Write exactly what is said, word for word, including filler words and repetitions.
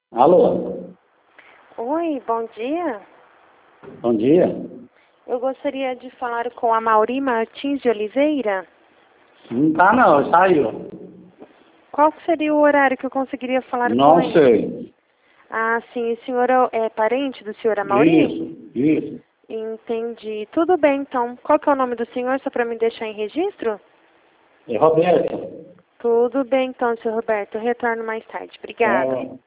Alô? Oi, bom dia. Bom dia. Eu gostaria de falar com a Mauri Martins de Oliveira. Não tá não, saiu. Qual seria o horário que eu conseguiria falar com Não ele? sei. Ah, sim. O senhor é é parente do senhor Amauri? Isso, isso. Entendi. Tudo bem, então. Qual que é o nome do senhor, só para me deixar em registro? É Roberto. Tudo bem, então, senhor Roberto. Eu retorno mais tarde. Obrigada. Tá.